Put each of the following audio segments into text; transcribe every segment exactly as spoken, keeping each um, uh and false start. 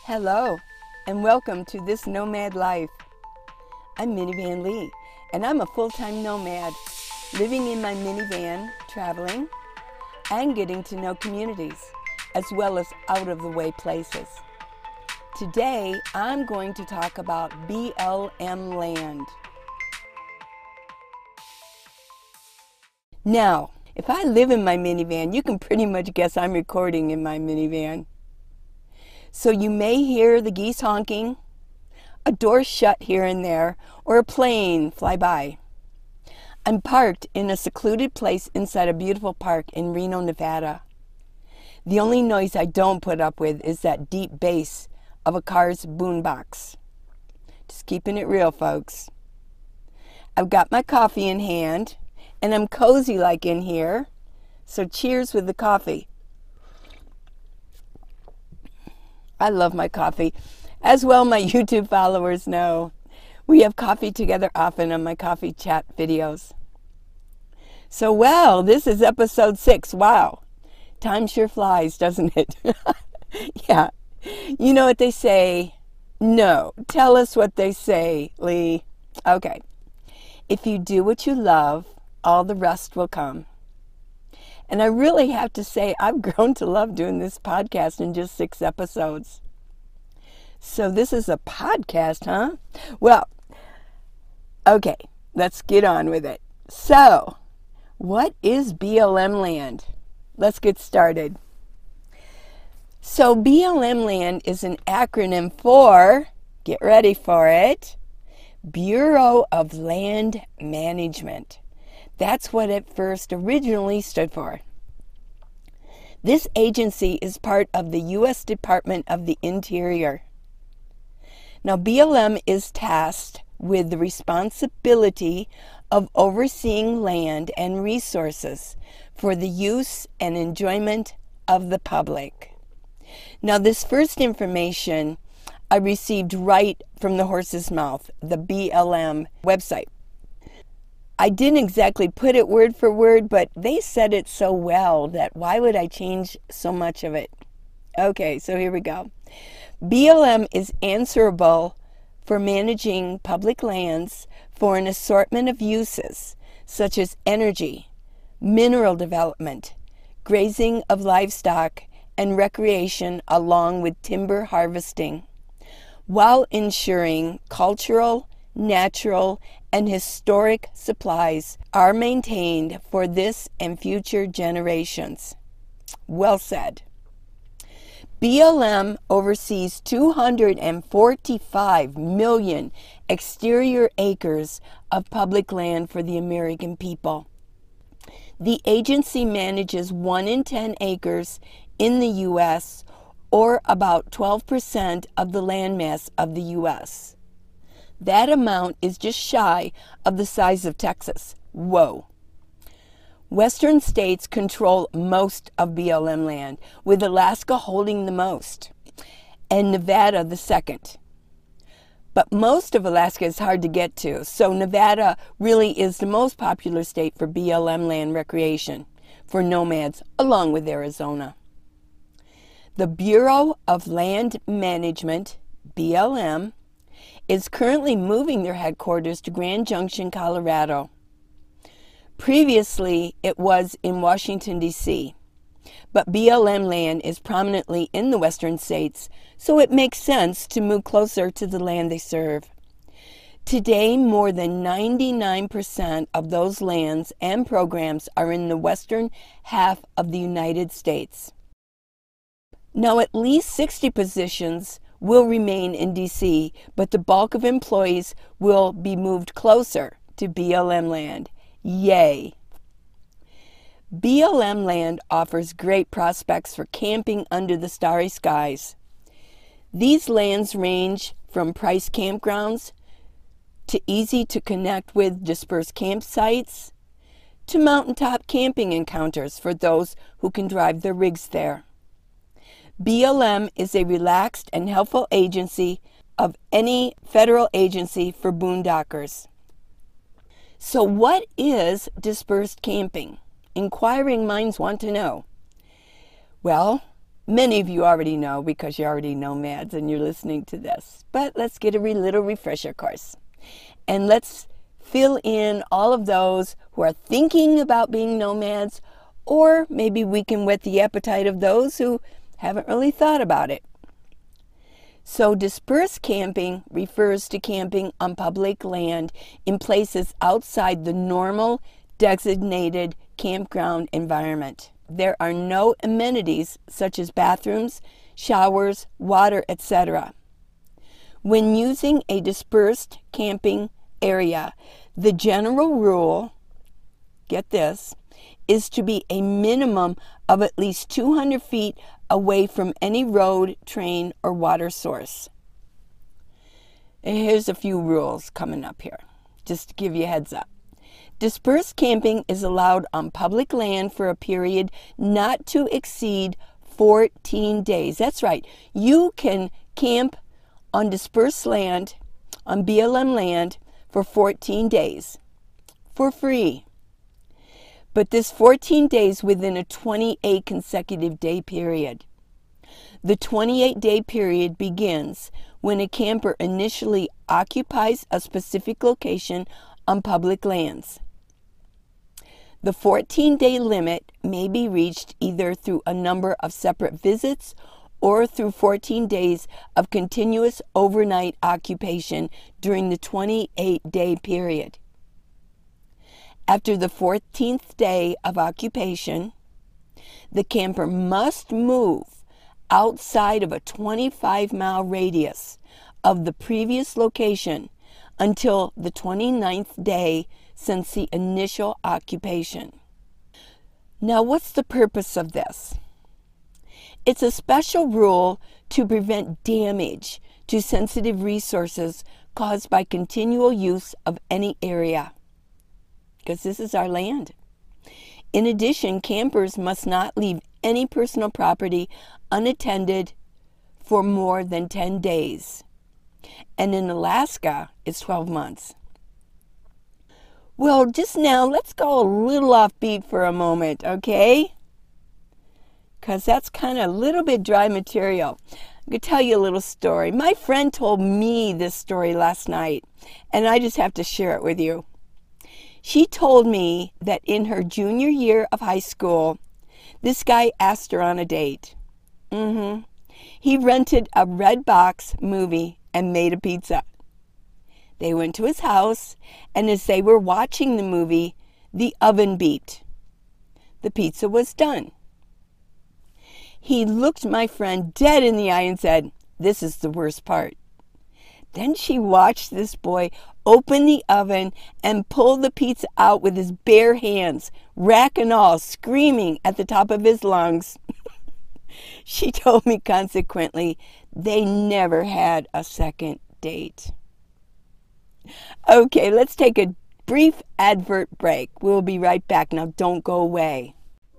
Hello, and welcome to This Nomad Life. I'm Minivan Lee, and I'm a full-time nomad, living in my minivan, traveling, and getting to know communities, as well as out-of-the-way places. Today, I'm going to talk about B L M land. Now, if I live in my minivan, you can pretty much guess I'm recording in my minivan. So you may hear the geese honking, a door shut here and there, or a plane fly by. I'm parked in a secluded place inside a beautiful park in Reno, Nevada. The only noise I don't put up with is that deep bass of a car's boombox. Just keeping it real, folks. I've got my coffee in hand, and I'm cozy like in here, so cheers with the coffee. I love my coffee. As well, my YouTube followers know. We have coffee together often on my coffee chat videos. So, well, this is episode six. Wow. Time sure flies, doesn't it? Yeah. You know what they say? No. Tell us what they say, Lee. Okay. If you do what you love, all the rest will come. And I really have to say, I've grown to love doing this podcast in just six episodes. So this is a podcast, huh? Well, okay, let's get on with it. So, what is B L M land? Let's get started. So B L M land is an acronym for, get ready for it, Bureau of Land Management. That's what it first originally stood for. This agency is part of the U S Department of the Interior. Now, B L M is tasked with the responsibility of overseeing land and resources for the use and enjoyment of the public. Now, this first information I received right from the horse's mouth, the B L M website. I didn't exactly put it word for word, but they said it so well that why would I change so much of it? Okay, so here we go. B L M is answerable for managing public lands for an assortment of uses, such as energy, mineral development, grazing of livestock, and recreation, along with timber harvesting, while ensuring cultural, natural, and historic supplies are maintained for this and future generations. Well said. B L M oversees two hundred forty-five million exterior acres of public land for the American people. The agency manages one in ten acres in the U S, or about twelve percent of the landmass of the U S That amount is just shy of the size of Texas. Whoa. Western states control most of B L M land, with Alaska holding the most, and Nevada the second. But most of Alaska is hard to get to, so Nevada really is the most popular state for B L M land recreation for nomads, along with Arizona. The Bureau of Land Management, B L M, is currently moving their headquarters to Grand Junction, Colorado. Previously, it was in Washington, D C, but B L M land is prominently in the western states, so it makes sense to move closer to the land they serve. Today, more than ninety-nine percent of those lands and programs are in the western half of the United States. Now, at least sixty positions will remain in D C, but the bulk of employees will be moved closer to B L M land. Yay! B L M land offers great prospects for camping under the starry skies. These lands range from priced campgrounds to easy to connect with dispersed campsites to mountaintop camping encounters for those who can drive their rigs there. B L M is a relaxed and helpful agency of any federal agency for boondockers. So what is dispersed camping? Inquiring minds want to know. Well, Many of you already know because you're already nomads and you're listening to this. But let's get a little refresher course. And let's fill in all of those who are thinking about being nomads, or maybe we can whet the appetite of those who haven't really thought about it. So dispersed camping refers to camping on public land in places outside the normal designated campground environment. There are no amenities such as bathrooms, showers, water, et cetera. When using a dispersed camping area, the general rule, get this, is to be a minimum of at least two hundred feet away from any road, train, or water source. And here's a few rules coming up here, just to give you a heads up. Dispersed camping is allowed on public land for a period not to exceed fourteen days. That's right. You can camp on dispersed land, on B L M land, for fourteen days for free. But this fourteen days within a twenty-eight consecutive day period. The twenty-eight day period begins when a camper initially occupies a specific location on public lands. The fourteen day limit may be reached either through a number of separate visits or through fourteen days of continuous overnight occupation during the twenty-eight day period. After the fourteenth day of occupation, the camper must move outside of a twenty-five mile radius of the previous location until the twenty-ninth day since the initial occupation. Now, what's the purpose of this? It's a special rule to prevent damage to sensitive resources caused by continual use of any area, because this is our land. In addition, campers must not leave any personal property unattended for more than ten days. And in Alaska, it's twelve months. Well, just now, let's go a little offbeat for a moment, okay? Because that's kind of a little bit dry material. I'm going to tell you a little story. My friend told me this story last night, and I just have to share it with you. She told me that in her junior year of high school, this guy asked her on a date. Mm-hmm. He rented a red box movie and made a pizza. They went to his house, and as they were watching the movie, the oven beeped. The pizza was done. He looked my friend dead in the eye and said, "This is the worst part." Then she watched this boy open the oven and pull the pizza out with his bare hands, rack and all, screaming at the top of his lungs. She told me consequently, they never had a second date. Okay, let's take a brief advert break. We'll be right back. Now, don't go away.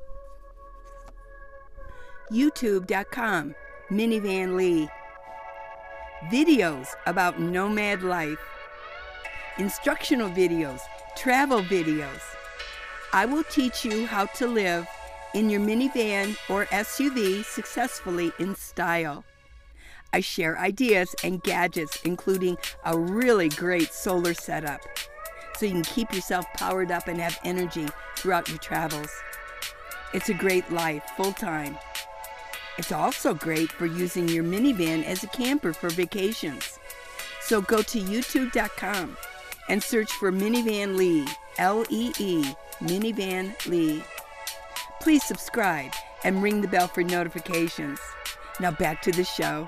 YouTube dot com, Minivan Lee. Videos about nomad life. Instructional videos, travel videos. I will teach you how to live in your minivan or S U V successfully in style. I share ideas and gadgets, including a really great solar setup, so you can keep yourself powered up and have energy throughout your travels. It's a great life, full-time. It's also great for using your minivan as a camper for vacations. So go to YouTube dot com and search for Minivan Lee, L E E, Minivan Lee. Please subscribe and ring the bell for notifications. Now back to the show.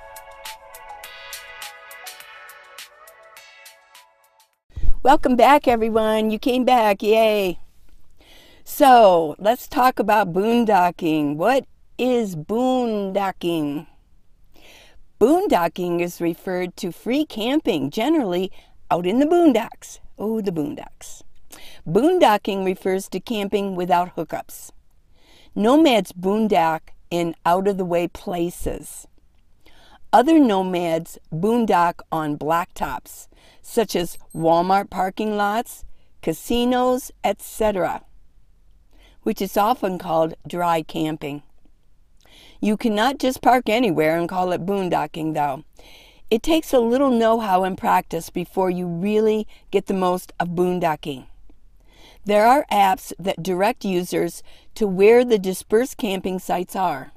Welcome back, everyone. You came back. Yay. So let's talk about boondocking. What is boondocking? Boondocking is referred to free camping, generally out in the boondocks. Oh, the boondocks. Boondocking refers to camping without hookups. Nomads boondock in out-of-the-way places. Other nomads boondock on blacktops, such as Walmart parking lots, casinos, et cetera, which is often called dry camping. You cannot just park anywhere and call it boondocking, though. It takes a little know-how and practice before you really get the most of boondocking. There are apps that direct users to where the dispersed camping sites are.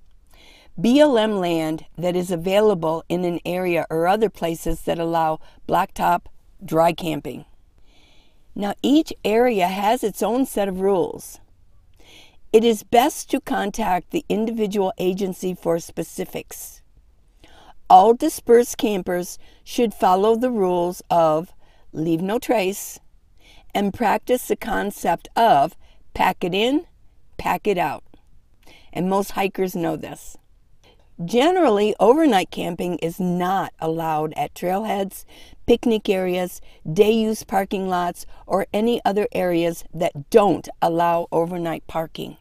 B L M land that is available in an area or other places that allow blacktop dry camping. Now, each area has its own set of rules. It is best to contact the individual agency for specifics. All dispersed campers should follow the rules of leave no trace and practice the concept of pack it in, pack it out. And most hikers know this. Generally, overnight camping is not allowed at trailheads, picnic areas, day-use parking lots, or any other areas that don't allow overnight parking.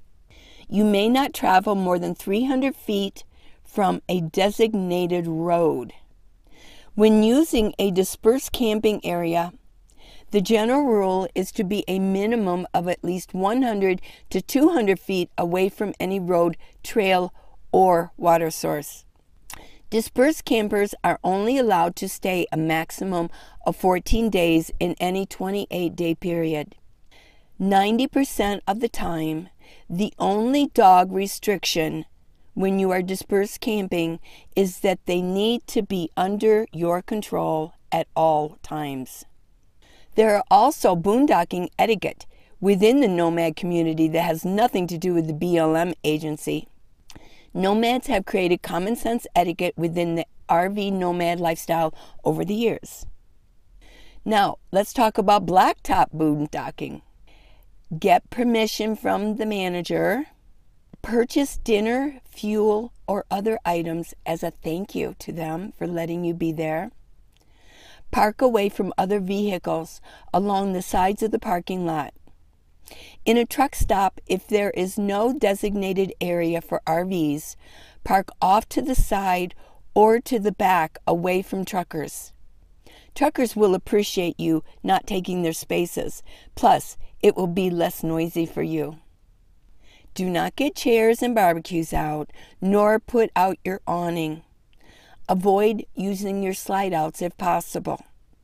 You may not travel more than three hundred feet from a designated road. When using a dispersed camping area, the general rule is to be a minimum of at least one hundred to two hundred feet away from any road, trail, or water source. Dispersed campers are only allowed to stay a maximum of fourteen days in any twenty-eight day period. ninety percent of the time, the only dog restriction when you are dispersed camping is that they need to be under your control at all times. There are also boondocking etiquette within the nomad community that has nothing to do with the B L M agency. Nomads have created common sense etiquette within the R V nomad lifestyle over the years. Now, let's talk about blacktop boondocking. Get permission from the manager. Purchase dinner, fuel, or other items as a thank you to them for letting you be there. Park away from other vehicles along the sides of the parking lot. In a truck stop, if there is no designated area for R Vs, park off to the side or to the back away from truckers. Truckers will appreciate you not taking their spaces, plus it will be less noisy for you. Do not get chairs and barbecues out, nor put out your awning. Avoid using your slide outs if possible.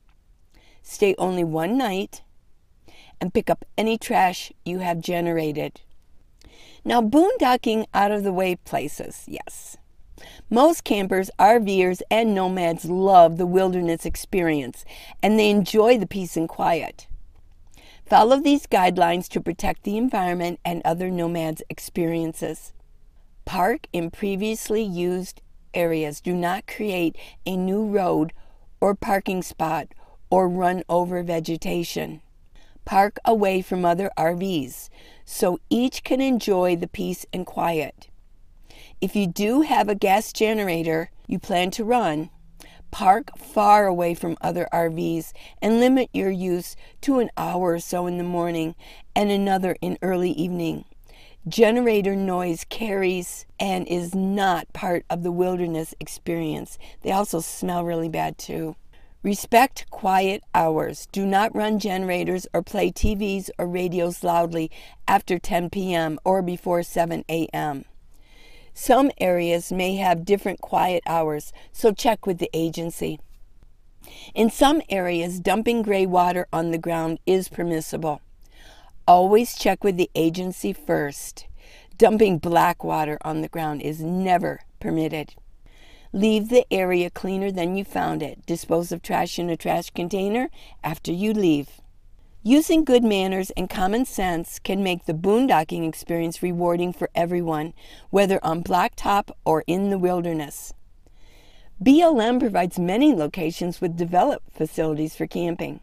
Stay only one night and pick up any trash you have generated. Now, boondocking out of the way places, yes. Most campers, RVers, and nomads love the wilderness experience, and they enjoy the peace and quiet. Follow these guidelines to protect the environment and other nomads' experiences. Park in previously used areas. Do not create a new road or parking spot or run over vegetation. Park away from other R Vs so each can enjoy the peace and quiet. If you do have a gas generator you plan to run, park far away from other R Vs and limit your use to an hour or so in the morning and another in early evening. Generator noise carries and is not part of the wilderness experience. They also smell really bad too. Respect quiet hours. Do not run generators or play T Vs or radios loudly after ten p m or before seven a m Some areas may have different quiet hours, so check with the agency. In some areas, dumping gray water on the ground is permissible. Always check with the agency first. Dumping black water on the ground is never permitted. Leave the area cleaner than you found it. Dispose of trash in a trash container after you leave. Using good manners and common sense can make the boondocking experience rewarding for everyone, whether on blacktop or in the wilderness. B L M provides many locations with developed facilities for camping.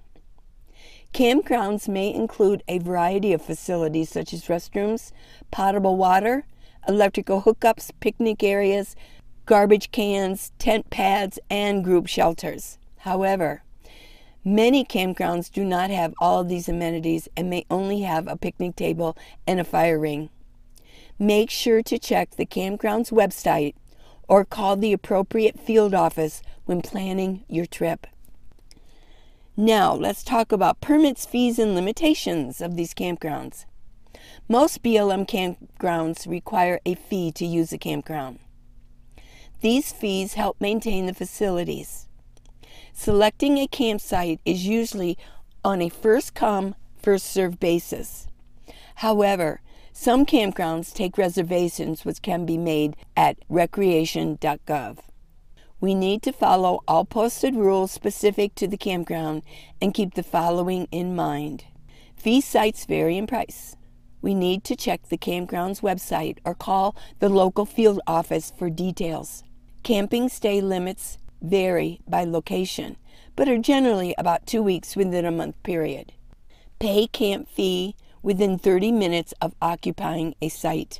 Campgrounds may include a variety of facilities such as restrooms, potable water, electrical hookups, picnic areas, garbage cans, tent pads, and group shelters. However, many campgrounds do not have all of these amenities and may only have a picnic table and a fire ring. Make sure to check the campground's website or call the appropriate field office when planning your trip. Now, let's talk about permits, fees, and limitations of these campgrounds. Most B L M campgrounds require a fee to use a campground. These fees help maintain the facilities. Selecting a campsite is usually on a first-come, first-served basis. However, some campgrounds take reservations which can be made at recreation dot gov. We need to follow all posted rules specific to the campground and keep the following in mind. Fee sites vary in price. We need to check the campground's website or call the local field office for details. Camping stay limits vary by location, but are generally about two weeks within a month period. Pay camp fee within thirty minutes of occupying a site.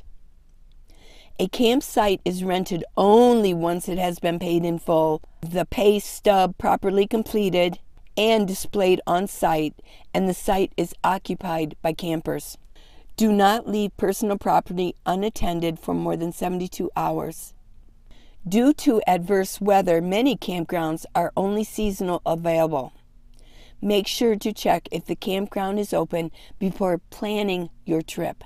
A campsite is rented only once it has been paid in full, the pay stub properly completed and displayed on site, and the site is occupied by campers. Do not leave personal property unattended for more than seventy-two hours. Due to adverse weather, many campgrounds are only seasonal available. Make sure to check if the campground is open before planning your trip.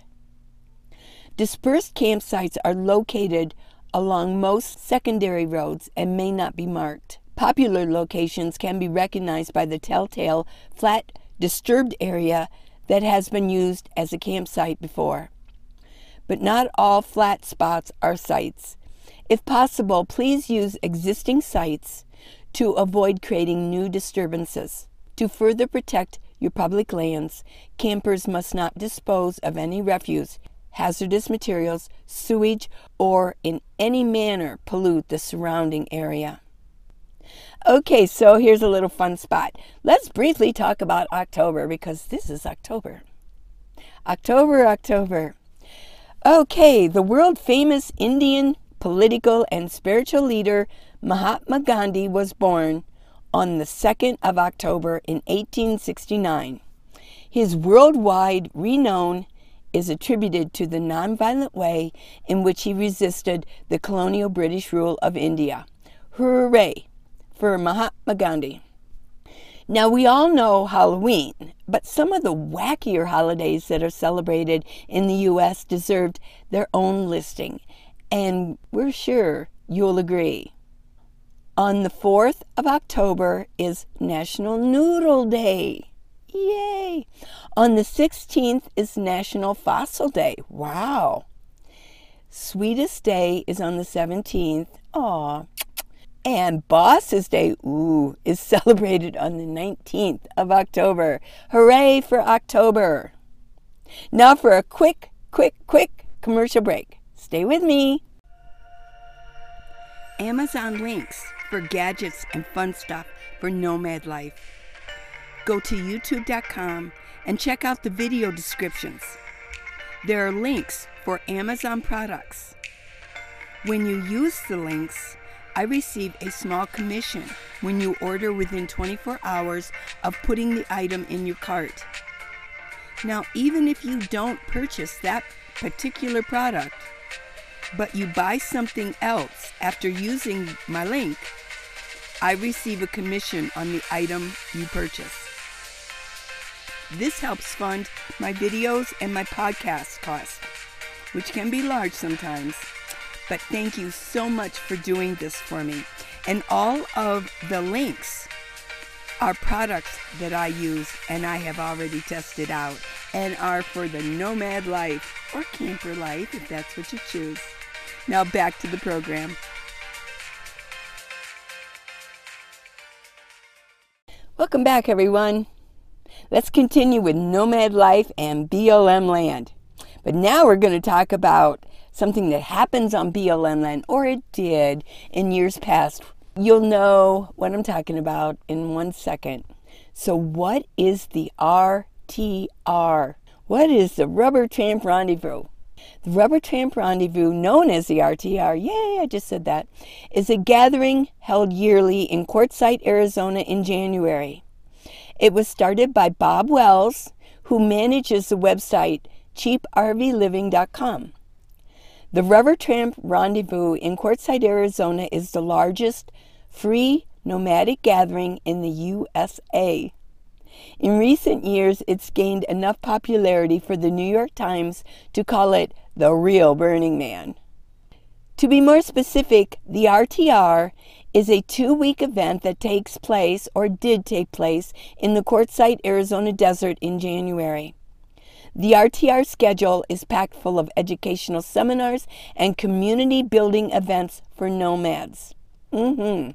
Dispersed campsites are located along most secondary roads and may not be marked. Popular locations can be recognized by the telltale flat, disturbed area that has been used as a campsite before. But not all flat spots are sites. If possible, please use existing sites to avoid creating new disturbances. To further protect your public lands, campers must not dispose of any refuse, hazardous materials, sewage, or in any manner pollute the surrounding area. Okay, so here's a little fun spot. Let's briefly talk about October, because this is October. October, October. Okay, the world-famous Indian political and spiritual leader Mahatma Gandhi was born on the second of October in eighteen sixty-nine. His worldwide renown is attributed to the nonviolent way in which he resisted the colonial British rule of India. Hooray for Mahatma Gandhi. Now, we all know Halloween, but some of the wackier holidays that are celebrated in the U S deserved their own listing, and we're sure you'll agree. On the fourth of October is National Noodle Day. Yay! On the sixteenth is National Fossil Day. Wow! Sweetest Day is on the seventeenth. Aw. And Boss's Day, ooh, is celebrated on the nineteenth of October. Hooray for October! Now for a quick, quick, quick commercial break. Stay with me. Amazon links for gadgets and fun stuff for nomad life. Go to youtube dot com and check out the video descriptions. There are links for Amazon products. When you use the links, I receive a small commission when you order within twenty-four hours of putting the item in your cart. Now, even if you don't purchase that particular product, but you buy something else after using my link, I receive a commission on the item you purchase. This helps fund my videos and my podcast costs, which can be large sometimes. But thank you so much for doing this for me. And all of the links are products that I use and I have already tested out and are for the nomad life or camper life, if that's what you choose. Now back to the program. Welcome back, everyone. Let's continue with nomad life and B L M land. But now we're going to talk about something that happens on B L M land, or it did in years past. You'll know what I'm talking about in one second. So what is the R T R? What is the Rubber Tramp Rendezvous? The Rubber Tramp Rendezvous, known as the R T R, yay, I just said that, is a gathering held yearly in Quartzsite, Arizona in January. It was started by Bob Wells, who manages the website cheap R V living dot com. The Rubber Tramp Rendezvous in Quartzsite, Arizona is the largest free nomadic gathering in the U S A. In recent years, it's gained enough popularity for the New York Times to call it the real Burning Man. To be more specific, the R T R is a two-week event that takes place, or did take place, in the Quartzsite, Arizona desert in January. The R T R schedule is packed full of educational seminars and community building events for nomads. Mm-hmm.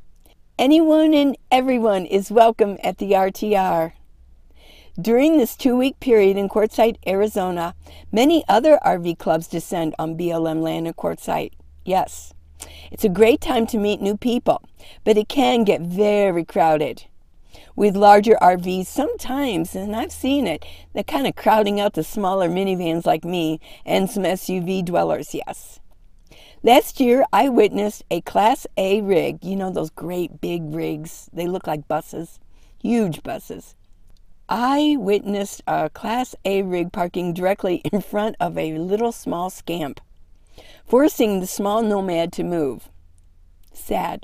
Anyone and everyone is welcome at the R T R. During this two-week period in Quartzsite, Arizona, many other R V clubs descend on B L M land in Quartzsite. Yes, it's a great time to meet new people, but it can get very crowded. With larger R Vs sometimes, and I've seen it, they're kind of crowding out the smaller minivans like me and some S U V dwellers, yes. Last year, I witnessed a Class A rig. You know those great big rigs? They look like buses, huge buses. I witnessed a Class A rig parking directly in front of a little small scamp, forcing the small nomad to move. Sad.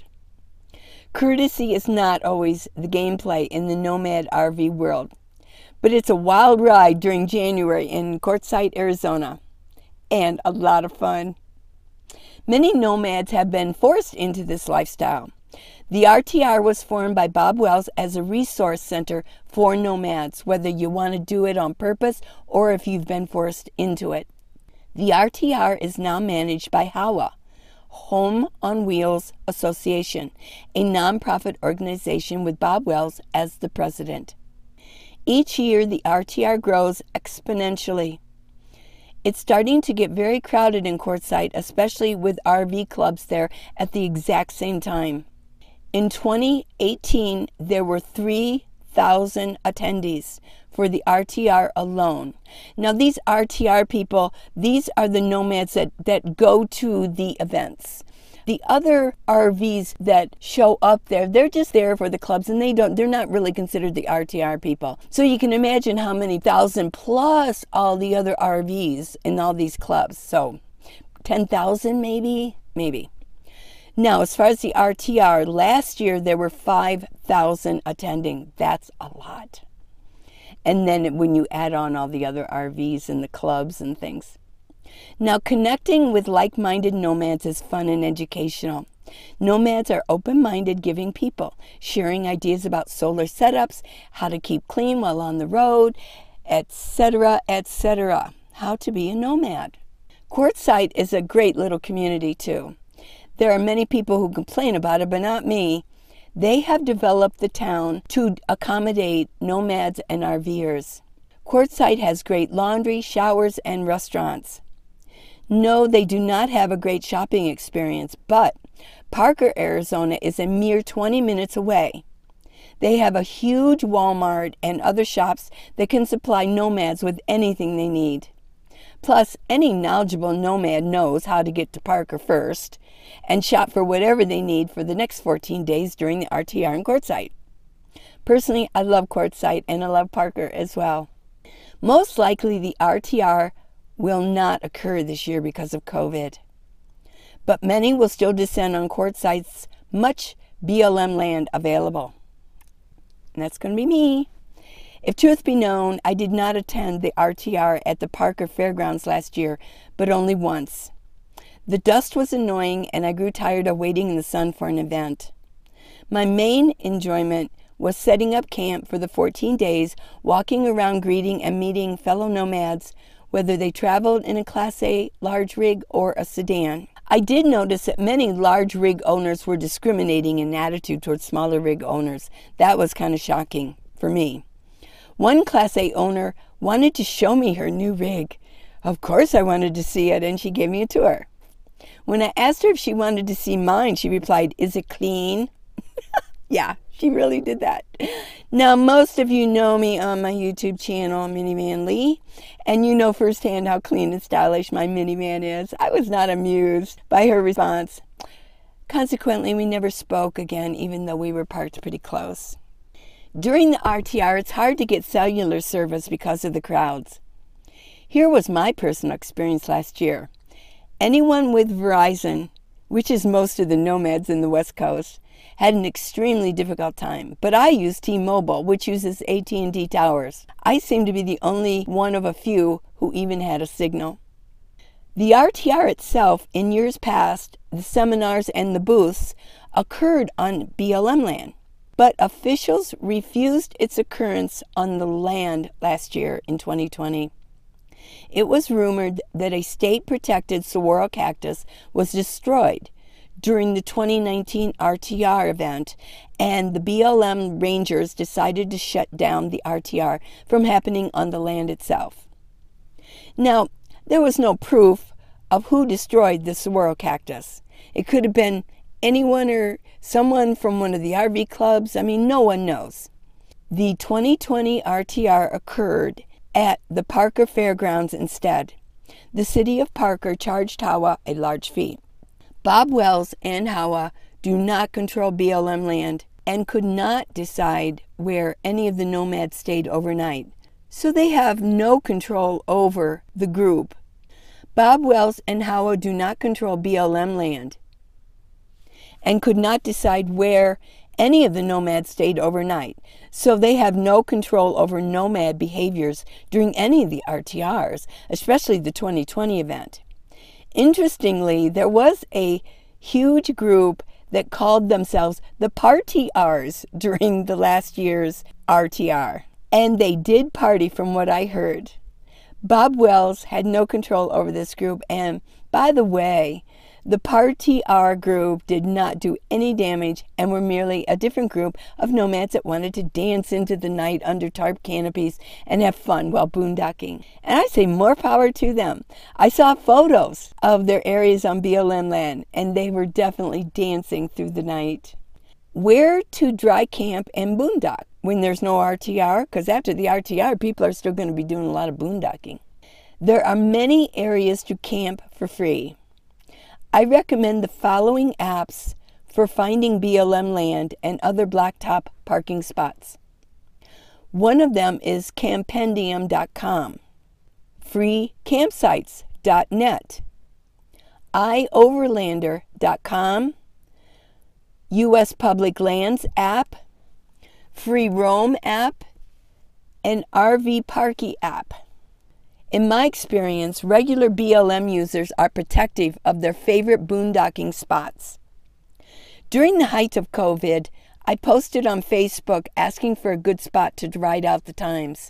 Courtesy is not always the gameplay in the nomad R V world, but it's a wild ride during January in Quartzsite, Arizona, and a lot of fun. Many nomads have been forced into this lifestyle. The R T R was formed by Bob Wells as a resource center for nomads, whether you want to do it on purpose or if you've been forced into it. The R T R is now managed by HOWA, Home on Wheels Association, a nonprofit organization with Bob Wells as the president. Each year, the R T R grows exponentially. It's starting to get very crowded in Quartzsite, especially with R V clubs there at the exact same time. In twenty eighteen, there were three thousand attendees for the R T R alone. Now, these R T R people, these are the nomads that, that go to the events. The other R Vs that show up there, they're just there for the clubs, and they don't, they're not really considered the R T R people. So you can imagine how many thousand plus all the other R Vs in all these clubs. So ten thousand maybe, maybe. Now, as far as the R T R, last year there were five thousand attending. That's a lot. And then when you add on all the other R Vs and the clubs and things. Now, connecting with like-minded nomads is fun and educational. Nomads are open-minded, giving people, sharing ideas about solar setups, how to keep clean while on the road, et cetera, et cetera. How to be a nomad. Quartzsite is a great little community, too. There are many people who complain about it, but not me. They have developed the town to accommodate nomads and RVers. Quartzsite has great laundry, showers, and restaurants. No, they do not have a great shopping experience, but Parker, Arizona is a mere twenty minutes away. They have a huge Walmart and other shops that can supply nomads with anything they need. Plus, any knowledgeable nomad knows how to get to Parker first and shop for whatever they need for the next fourteen days during the R T R in Quartzsite. Personally, I love Quartzsite and I love Parker as well. Most likely the R T R will not occur this year because of COVID, but many will still descend on Quartzsite's much B L M land available. And that's going to be me. If truth be known, I did not attend the R T R at the Parker Fairgrounds last year, but only once. The dust was annoying and I grew tired of waiting in the sun for an event. My main enjoyment was setting up camp for the fourteen days, walking around greeting and meeting fellow nomads, whether they traveled in a Class A large rig or a sedan. I did notice that many large rig owners were discriminating in attitude towards smaller rig owners. That was kind of shocking for me. One Class A owner wanted to show me her new rig. Of course I wanted to see it, and she gave me a tour. When I asked her if she wanted to see mine, she replied, "Is it clean?" Yeah, she really did that. Now, most of you know me on my YouTube channel, Minivan Lee, and you know firsthand how clean and stylish my minivan is. I was not amused by her response. Consequently, we never spoke again, even though we were parked pretty close. During the R T R, it's hard to get cellular service because of the crowds. Here was my personal experience last year. Anyone with Verizon which is most of the nomads in the West Coast, had an extremely difficult time. But I use T-Mobile, which uses A T and T towers. I seem to be the only one of a few who even had a signal. The R T R itself, in years past, the seminars and the booths occurred on B L M land. But officials refused its occurrence on the land last year in twenty twenty. It was rumored that a state-protected saguaro cactus was destroyed during the twenty nineteen R T R event, and the B L M rangers decided to shut down the R T R from happening on the land itself. Now, there was no proof of who destroyed the saguaro cactus. It could have been anyone or someone from one of the R V clubs. I mean, no one knows. The twenty twenty R T R occurred at the Parker Fairgrounds instead. The city of Parker charged H W A a large fee. Bob Wells and H W A do not control B L M land and could not decide where any of the nomads stayed overnight. So they have no control over the group. Bob Wells and H W A do not control B L M land and could not decide where any of the nomads stayed overnight. So they have no control over nomad behaviors during any of the R T Rs, especially the twenty twenty event. Interestingly, there was a huge group that called themselves the Party-Rs during the last year's R T R. And they did party from what I heard. Bob Wells had no control over this group, and by the way, the Party-R group did not do any damage and were merely a different group of nomads that wanted to dance into the night under tarp canopies and have fun while boondocking. And I say more power to them. I saw photos of their areas on B L M land, and they were definitely dancing through the night. Where to dry camp and boondock when there's no R T R? Because after the R T R, people are still going to be doing a lot of boondocking. There are many areas to camp for free. I recommend the following apps for finding B L M land and other blacktop parking spots. One of them is campendium dot com, free campsites dot net, i overlander dot com, U S Public Lands app, Free Roam app, and R V Parky app. In my experience, regular B L M users are protective of their favorite boondocking spots. During the height of COVID, I posted on Facebook asking for a good spot to ride out the times.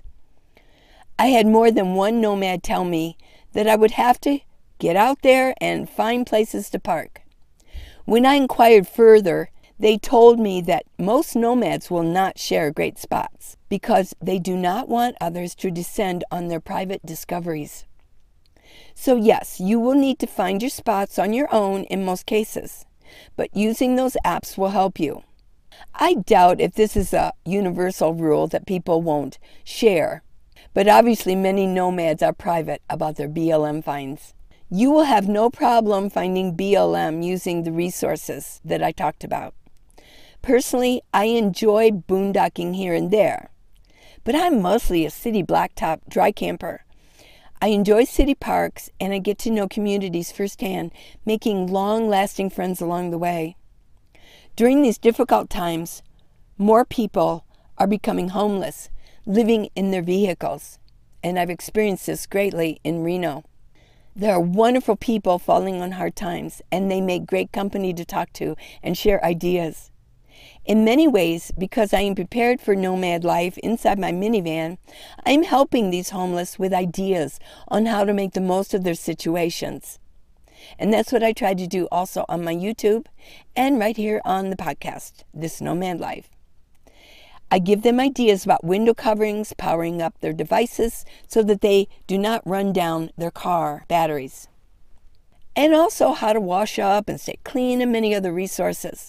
I had more than one nomad tell me that I would have to get out there and find places to park. When I inquired further, they told me that most nomads will not share great spots because they do not want others to descend on their private discoveries. So yes, you will need to find your spots on your own in most cases, but using those apps will help you. I doubt if this is a universal rule that people won't share, but obviously many nomads are private about their B L M finds. You will have no problem finding B L M using the resources that I talked about. Personally, I enjoy boondocking here and there, but I'm mostly a city blacktop dry camper. I enjoy city parks, and I get to know communities firsthand, making long-lasting friends along the way. During these difficult times, more people are becoming homeless, living in their vehicles, and I've experienced this greatly in Reno. There are wonderful people falling on hard times, and they make great company to talk to and share ideas. In many ways, because I am prepared for nomad life inside my minivan, I'm helping these homeless with ideas on how to make the most of their situations. And that's what I try to do also on my YouTube and right here on the podcast, This Nomad Life. I give them ideas about window coverings, powering up their devices so that they do not run down their car batteries. And also how to wash up and stay clean and many other resources.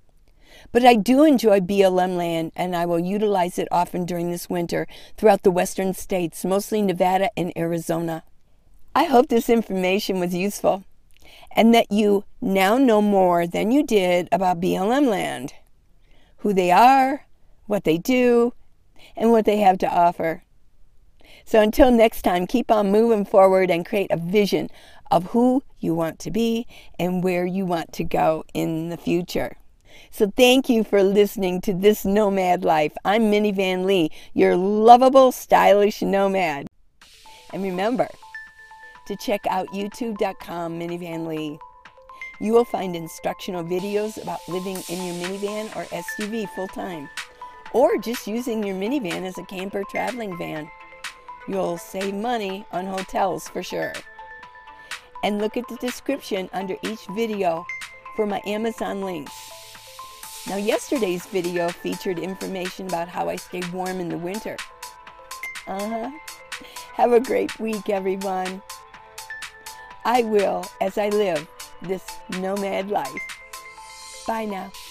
But I do enjoy B L M land, and I will utilize it often during this winter throughout the western states, mostly Nevada and Arizona. I hope this information was useful and that you now know more than you did about B L M land, who they are, what they do, and what they have to offer. So until next time, keep on moving forward and create a vision of who you want to be and where you want to go in the future. So thank you for listening to This Nomad Life. I'm Minnie Van Lee, your lovable, stylish nomad. And remember to check out youtube dot com Minnie Van Lee. You will find instructional videos about living in your minivan or S U V full-time, or just using your minivan as a camper traveling van. You'll save money on hotels for sure. And look at the description under each video for my Amazon links. Now, yesterday's video featured information about how I stay warm in the winter. Uh-huh. Have a great week, everyone. I will as I live this nomad life. Bye now.